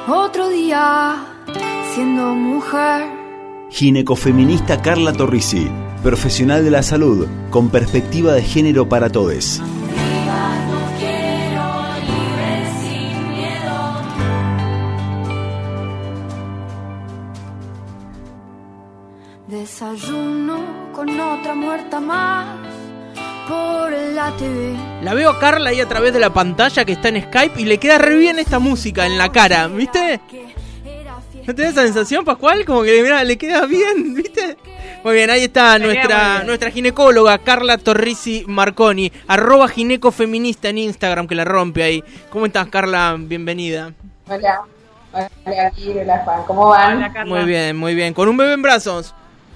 Otro día siendo mujer. Ginecofeminista Carla Torrisi, profesional de la salud, con perspectiva de género para todes. Desayuno con otra muerta más por la TV. La veo a Carla ahí a través de la pantalla que está en Skype y le queda re bien esta música en la cara, ¿viste? ¿No tenés esa sensación, Pascual? Como que mira, le queda bien, ¿viste? Muy bien, ahí está nuestra ginecóloga Carla Torrisi Marconi, @ginecofeminista en Instagram, que la rompe ahí. ¿Cómo estás, Carla? Bienvenida. Hola, hola Juan, ¿cómo van? Hola, Carla. Muy bien. ¿Con un bebé en brazos?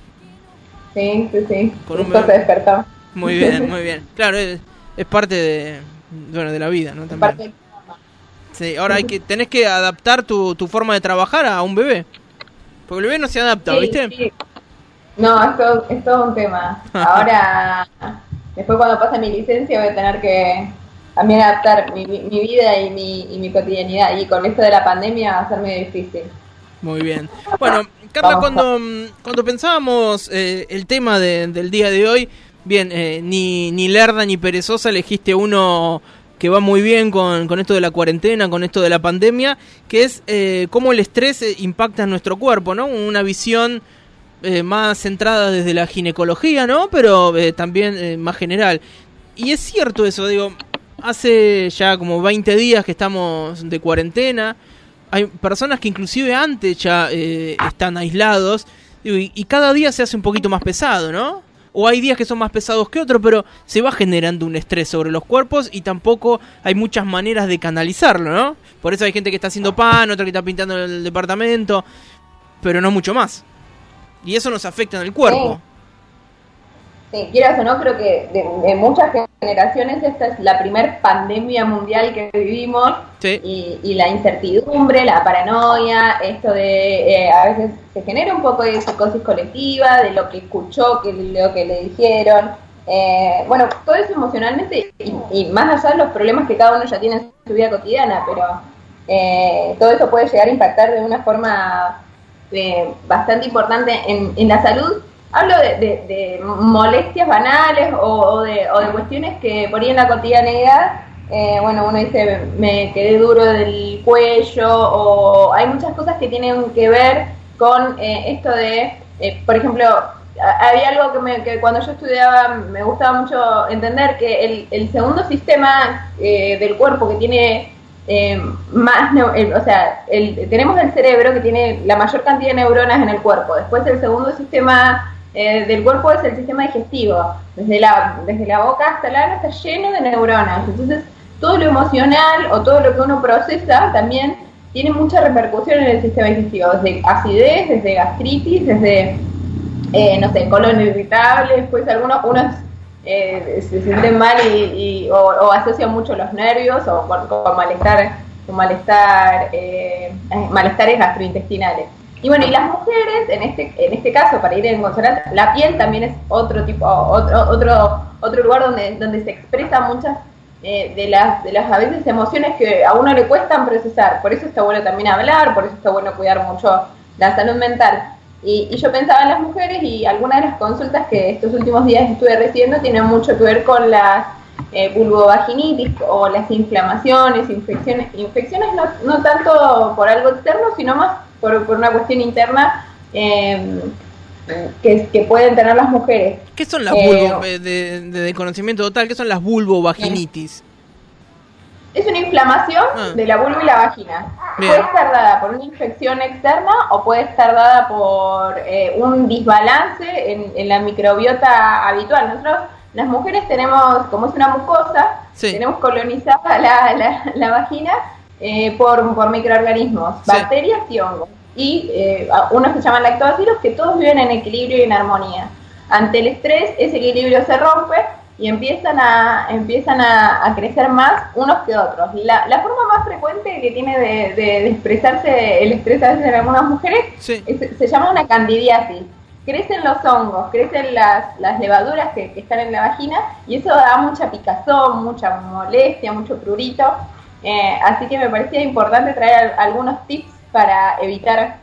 Sí. Con un bebé. Se despertó. Muy bien. Claro, es parte de la vida, ¿no? También. Sí, ahora tenés que adaptar tu forma de trabajar a un bebé. Porque el bebé no se adapta, ¿viste? Sí. No, es todo un tema. Ahora, después cuando pase mi licencia voy a tener que también adaptar mi vida y mi cotidianidad. Y con esto de la pandemia va a ser muy difícil. Muy bien. Bueno, Carla, cuando pensábamos el tema del día de hoy, bien, ni lerda ni perezosa, elegiste uno que va muy bien con esto de la cuarentena, con esto de la pandemia, que es cómo el estrés impacta en nuestro cuerpo, ¿no? Una visión más centrada desde la ginecología, ¿no? Pero también más general. Y es cierto eso, digo, hace ya como 20 días que estamos de cuarentena. Hay personas que inclusive antes ya están aislados, digo, y cada día se hace un poquito más pesado, ¿no? O hay días que son más pesados que otros, pero se va generando un estrés sobre los cuerpos y tampoco hay muchas maneras de canalizarlo, ¿no? Por eso hay gente que está haciendo pan, otra que está pintando el departamento, pero no mucho más. Y eso nos afecta en el cuerpo. Sí, quieras o no, creo que de muchas generaciones esta es la primer pandemia mundial que vivimos. Sí. Y la incertidumbre, la paranoia, esto de a veces se genera un poco de psicosis colectiva, de lo que escuchó, lo que le dijeron. Bueno, todo eso emocionalmente y más allá de los problemas que cada uno ya tiene en su vida cotidiana, pero todo eso puede llegar a impactar de una forma bastante importante en la salud. Hablo de molestias banales o de cuestiones que por ahí en la cotidianeidad, bueno, uno dice, me quedé duro del cuello, o hay muchas cosas que tienen que ver con esto de, por ejemplo, había algo que cuando yo estudiaba me gustaba mucho entender, que el segundo sistema del cuerpo que tiene tenemos el cerebro que tiene la mayor cantidad de neuronas en el cuerpo. Después el segundo sistema del cuerpo es el sistema digestivo. Desde la boca hasta el ano está lleno de neuronas. Entonces todo lo emocional o todo lo que uno procesa también tiene mucha repercusión en el sistema digestivo, desde acidez, desde gastritis, desde colon irritable. Después unos se sienten mal o asocian mucho los nervios o con malestares gastrointestinales. Y bueno, y las mujeres, en este caso, para ir en consonancia, la piel también es otro lugar donde se expresan muchas de las a veces emociones que a uno le cuestan procesar. Por eso está bueno también hablar, por eso está bueno cuidar mucho la salud mental. Y yo pensaba en las mujeres, y algunas de las consultas que estos últimos días estuve recibiendo tienen mucho que ver con las vulvovaginitis o las inflamaciones, infecciones no tanto por algo externo, sino más por una cuestión interna que pueden tener las mujeres. ¿Qué son las de conocimiento total? ¿Qué son las vulvovaginitis? Es una inflamación de la vulva y la vagina. Bien. Puede estar dada por una infección externa o puede estar dada por un desbalance en la microbiota habitual. Nosotros, las mujeres, tenemos, como es una mucosa, sí, tenemos colonizada la vagina por microorganismos, sí, bacterias y hongos. Y unos se llaman lactobacilos, que todos viven en equilibrio y en armonía. Ante el estrés, ese equilibrio se rompe y empiezan a crecer más unos que otros. La forma más frecuente que tiene de expresarse el estrés a veces en algunas mujeres, sí, se llama una candidiasis. Crecen los hongos, crecen las levaduras que están en la vagina, y eso da mucha picazón, mucha molestia, mucho prurito. Así que me parecía importante traer algunos tips para evitar,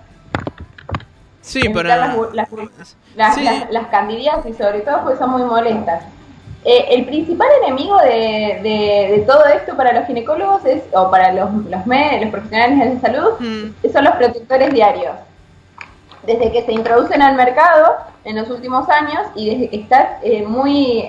las candidiasis, sobre todo porque son muy molestas. El principal enemigo de todo esto para los ginecólogos o para los profesionales de salud son los protectores diarios. Desde que se introducen al mercado en los últimos años y desde que está muy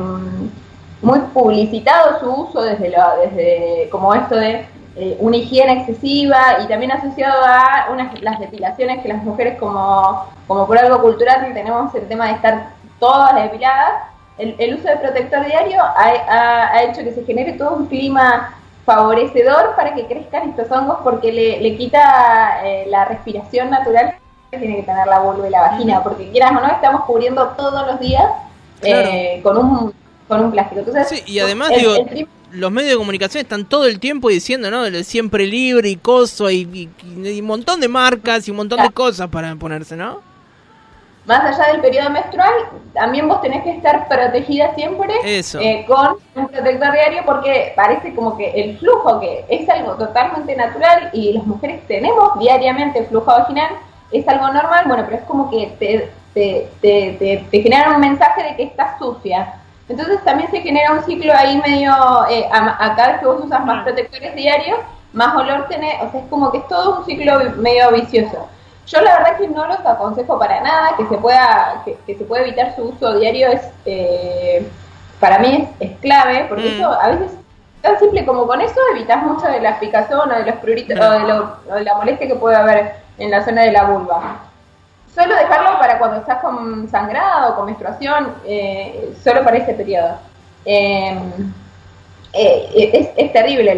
publicitado su uso desde como esto de una higiene excesiva y también asociado a las depilaciones que las mujeres como por algo cultural tenemos el tema de estar todas depiladas. El uso de protector diario ha hecho que se genere todo un clima favorecedor para que crezcan estos hongos porque le quita la respiración natural que tiene que tener la vulva y la vagina, porque quieras o no, estamos cubriendo todos los días con un plástico. Entonces, sí, y además, los medios de comunicación están todo el tiempo diciendo, ¿no? Siempre libre y coso y un montón de marcas y un montón de cosas para ponerse, ¿no? Más allá del periodo menstrual, también vos tenés que estar protegida siempre con un protector diario porque parece como que el flujo, que es algo totalmente natural y las mujeres tenemos diariamente flujo vaginal, es algo normal, bueno, pero es como que te generan un mensaje de que estás sucia. Entonces también se genera un ciclo ahí medio, a cada vez que vos usas más protectores diarios, más olor tenés, o sea, es como que es todo un ciclo medio vicioso. Yo la verdad que no los aconsejo para nada, que se pueda evitar su uso diario para mí es clave, porque eso a veces tan simple como con eso evitas mucho de la picazón o de los pruritos o de la molestia que puede haber en la zona de la vulva. Solo dejarlo para cuando estás con sangrado o con menstruación, solo para ese periodo. Es terrible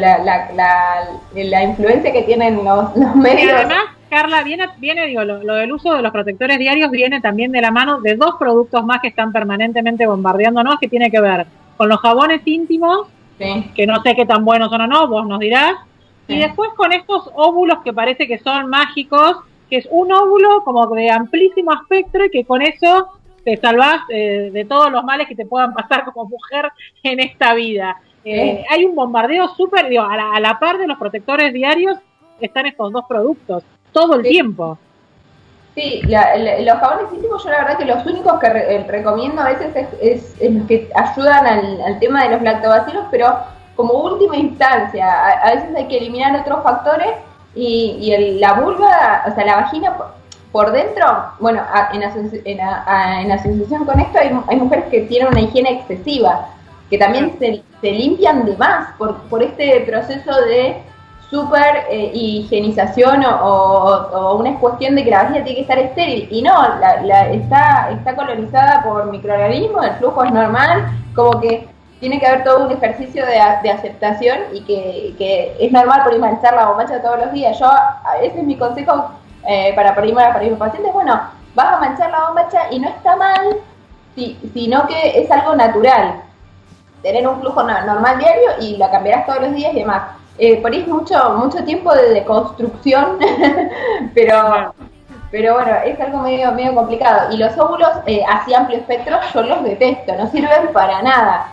la influencia que tienen los medios. Y además, Carla, viene lo del uso de los protectores diarios viene también de la mano de dos productos más que están permanentemente bombardeándonos, que tiene que ver con los jabones íntimos, que no sé qué tan buenos son o no, vos nos dirás, y después con estos óvulos que parece que son mágicos, que es un óvulo como de amplísimo espectro y que con eso te salvás de todos los males que te puedan pasar como mujer en esta vida. Hay un bombardeo súper, a la par de los protectores diarios están estos dos productos todo el tiempo. Sí, los jabones íntimos yo la verdad que los únicos que recomiendo a veces es los que ayudan al tema de los lactobacilos, pero como última instancia, a veces hay que eliminar otros factores y la vulva, o sea, la vagina por dentro, bueno, en asociación con esto hay mujeres que tienen una higiene excesiva, que también se limpian de más por este proceso de super higienización o una cuestión de que la vagina tiene que estar estéril, y no, está colonizada por microorganismos, el flujo es normal, como que tiene que haber todo un ejercicio de aceptación y que es normal por ahí manchar la bombacha todos los días. Ese es mi consejo para mis pacientes. Bueno, vas a manchar la bombacha y no está mal, sino que es algo natural. Tener un flujo normal diario y la cambiarás todos los días y demás. Por ahí es mucho tiempo de deconstrucción, pero bueno, es algo medio complicado. Y los óvulos así amplio espectro yo los detesto, no sirven para nada.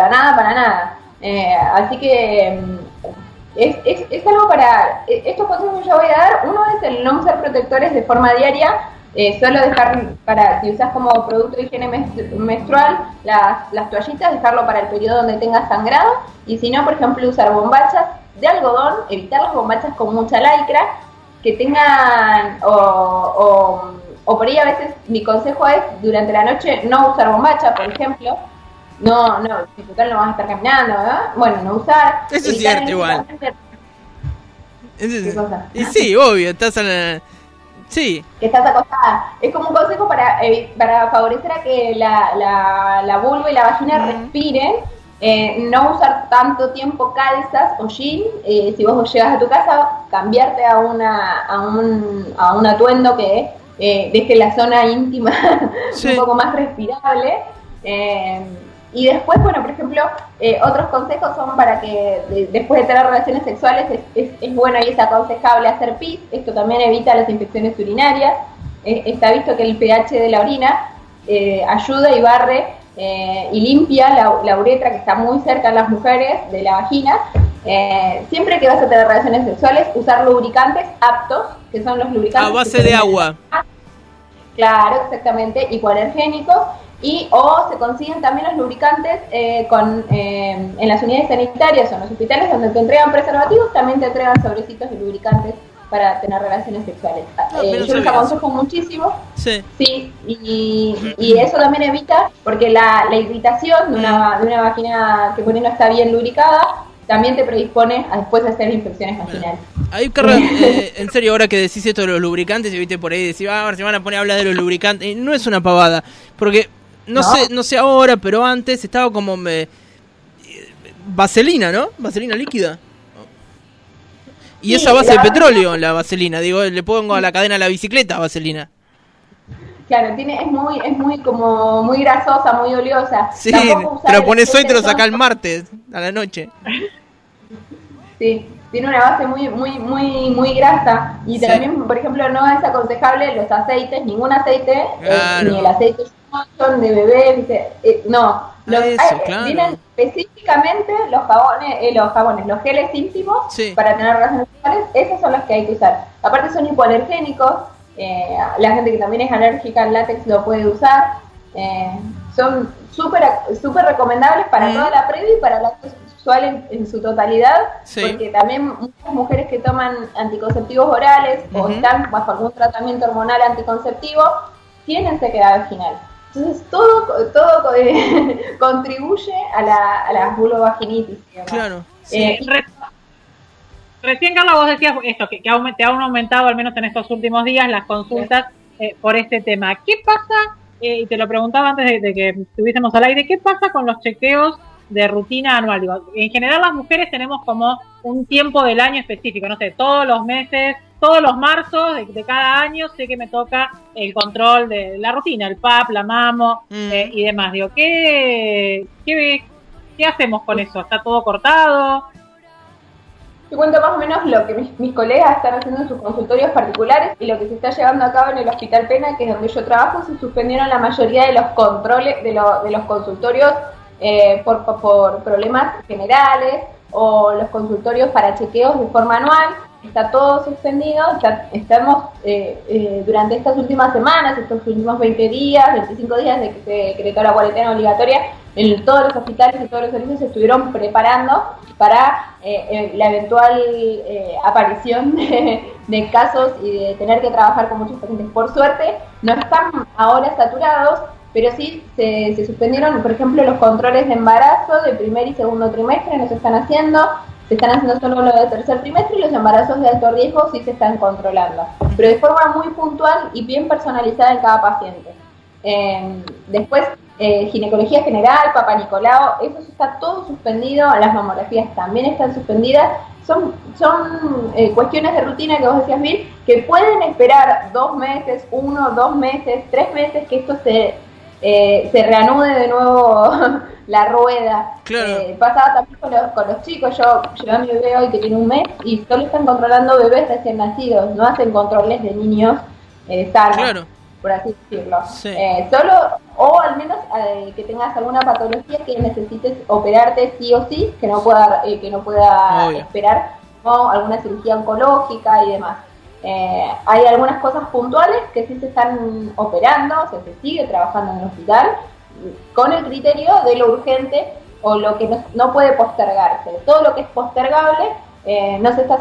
Así que es algo para... Estos consejos que yo voy a dar, uno es el no usar protectores de forma diaria, solo dejar si usas como producto de higiene menstrual las toallitas, dejarlo para el periodo donde tengas sangrado, y si no, por ejemplo, usar bombachas de algodón, evitar las bombachas con mucha lycra, que tengan, o por ahí a veces mi consejo es, durante la noche, no usar bombacha, por ejemplo. No, si total no vas a estar caminando, ¿verdad? Bueno, no usar. Eso es cierto, igual. ¿Qué cosa? Y sí, obvio, estás en la... Sí. Que estás acostada. Es como un consejo para favorecer a que la vulva y la vagina respiren. No usar tanto tiempo calzas o jean. Si vos llegas a tu casa, cambiarte a un atuendo que deje la zona íntima un poco más respirable. Y después, bueno, por ejemplo, otros consejos son para que después de tener relaciones sexuales es bueno y es aconsejable hacer pis. Esto también evita las infecciones urinarias. Está visto que el pH de la orina ayuda y barre y limpia la uretra, que está muy cerca en las mujeres de la vagina, siempre que vas a tener relaciones sexuales, usar lubricantes aptos, que son los lubricantes a base de agua. Claro, exactamente, hipoalergénicos. O se consiguen también los lubricantes en las unidades sanitarias o en los hospitales donde te entregan preservativos, también te entregan sobrecitos de lubricantes para tener relaciones sexuales. Yo les aconsejo muchísimo. Sí. Y eso también evita, porque la irritación de una vagina que por ahí no está bien lubricada también te predispone a después hacer infecciones vaginales. Ahí, Carla, en serio, ahora que decís esto de los lubricantes, y viste por ahí, decís, ahora se van a poner a hablar de los lubricantes, no es una pavada, porque no sé ahora, pero antes estaba como vaselina, ¿no? Vaselina líquida. Y sí, esa base de petróleo, la vaselina, digo, le pongo a la cadena de la bicicleta vaselina. Claro, es muy grasosa, muy oleosa. Sí, te lo pones hoy y te lo sacás el martes a la noche. Sí, tiene una base muy grasa. Y también, por ejemplo, no es aconsejable los aceites, ningún aceite, ni el aceite de bebé, ¿viste? No. Vienen específicamente los geles íntimos para tener relaciones sexuales, esos son los que hay que usar. Aparte son hipoalergénicos, la gente que también es alérgica al látex lo puede usar, son súper recomendables para toda la previa y para el acto sexual en su totalidad, porque también muchas mujeres que toman anticonceptivos orales o están bajo algún tratamiento hormonal anticonceptivo tienen sequedad vaginal. Entonces todo contribuye a la vulvovaginitis. Claro. Recién, Carla, vos decías esto, que te han aumentado, al menos en estos últimos días, las consultas por este tema. ¿Qué pasa? Y te lo preguntaba antes de que estuviésemos al aire, ¿qué pasa con los chequeos de rutina anual? Digo, en general las mujeres tenemos como un tiempo del año específico, no sé, todos los meses, todos los marzos de cada año sé que me toca el control de la rutina, el PAP, la mamo y demás. Digo, ¿qué hacemos con eso? ¿Está todo cortado? Te cuento más o menos lo que mis colegas están haciendo en sus consultorios particulares y lo que se está llevando a cabo en el Hospital Pena, que es donde yo trabajo. Se suspendieron la mayoría de los controles de los consultorios por problemas generales, o los consultorios para chequeos de forma anual. Está todo suspendido. Estamos durante estas últimas semanas, estos últimos 20 días, 25 días de que se decretó la cuarentena obligatoria, en todos los hospitales y todos los servicios se estuvieron preparando para la eventual aparición de casos y de tener que trabajar con muchos pacientes. Por suerte no están ahora saturados, pero sí se suspendieron, por ejemplo, los controles de embarazo de primer y segundo trimestre, no se están haciendo solo lo de tercer trimestre, y los embarazos de alto riesgo sí se están controlando, pero de forma muy puntual y bien personalizada en cada paciente. Después, ginecología general, Papá Nicolau, eso está todo suspendido, las mamografías también están suspendidas. Son cuestiones de rutina que vos decías, Bill, que pueden esperar 2 meses, 1, 2 meses, 3 meses, que esto se reanude de nuevo la rueda. Claro. Pasaba también con los chicos. Yo llevé a mi bebé hoy que tiene 1 mes y solo están controlando bebés recién nacidos, no hacen controles de niños sanos. Claro. Por así decirlo. Sí. Solo, o al menos que tengas alguna patología que necesites operarte sí o sí, que no pueda esperar, o alguna cirugía oncológica y demás. Hay algunas cosas puntuales que sí se están operando, o sea, se sigue trabajando en el hospital con el criterio de lo urgente o lo que no puede postergarse. Todo lo que es postergable no se está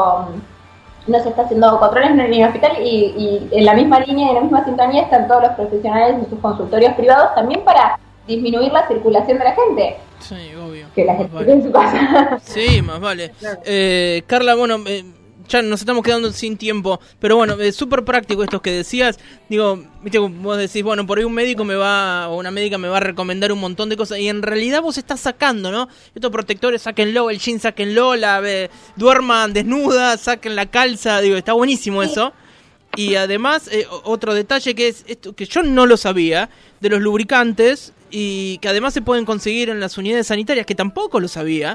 haciendo controles en el hospital, y en la misma línea y en la misma sintonía están todos los profesionales en sus consultorios privados también para disminuir la circulación de la gente. Sí, obvio. Que la gente esté en su casa. Sí, más vale. Claro. Carla, bueno, ya nos estamos quedando sin tiempo, pero bueno, es súper práctico esto que decías. Digo, viste, vos decís, bueno, por ahí un médico o una médica me va a recomendar un montón de cosas, y en realidad vos estás sacando, ¿no? Estos protectores, sáquenlo, el jean, sáquenlo, duerman desnuda, saquen la calza, digo, está buenísimo eso. Y además, otro detalle que es esto, que yo no lo sabía, de los lubricantes, y que además se pueden conseguir en las unidades sanitarias, que tampoco lo sabía.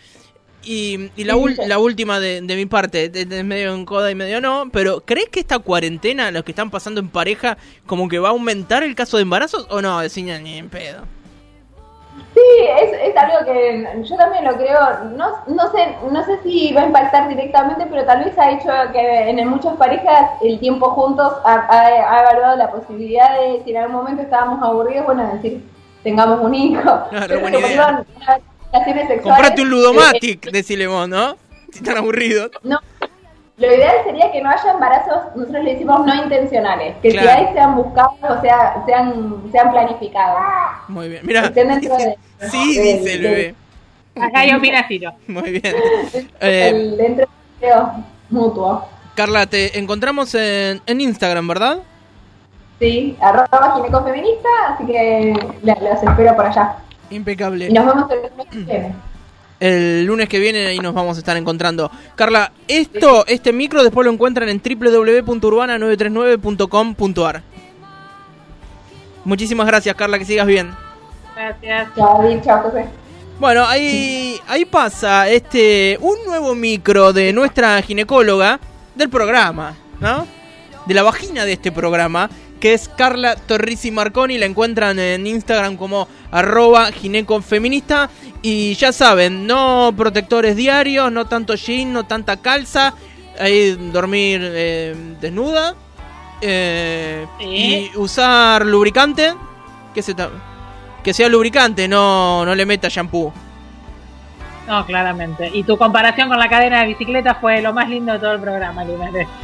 Y la última de mi parte, de medio en coda y medio no, pero ¿crees que esta cuarentena, los que están pasando en pareja, como que va a aumentar el caso de embarazos o no? Decían ni en pedo. Sí, es algo que yo también lo creo, no sé si va a impactar directamente, pero tal vez ha hecho que en muchas parejas el tiempo juntos ha evaluado la posibilidad de, si en algún momento estábamos aburridos, bueno, decir, tengamos un hijo. Claro, buena idea. Comprate un Ludomatic, decile vos, ¿no? Si están aburridos. No, lo ideal sería que no haya embarazos, nosotros le decimos no intencionales, que claro. si hay sean buscados, o sea, sean planificados. Muy bien, mira. Sí, dice el bebé. Acá yo opino así, ¿no? Muy bien. El entrevisteo mutuo. Carla, te encontramos en Instagram, ¿verdad? Sí, @ginecofeminista, así que los espero por allá. Impecable. Y nos vemos el lunes que viene. El lunes que viene ahí nos vamos a estar encontrando. Carla, este micro después lo encuentran en www.urbana939.com.ar. Muchísimas gracias, Carla, que sigas bien. Gracias. Chao, José. Bueno, ahí pasa un nuevo micro de nuestra ginecóloga del programa, ¿no? De la vagina de este programa, que es Carla Torrisi Marconi. La encuentran en Instagram como @ginecofeminista. Y ya saben, no protectores diarios, no tanto jean, no tanta calza. Ahí dormir desnuda. Y usar lubricante. Que sea lubricante, no le meta shampoo. No, claramente. Y tu comparación con la cadena de bicicleta fue lo más lindo de todo el programa, Linares.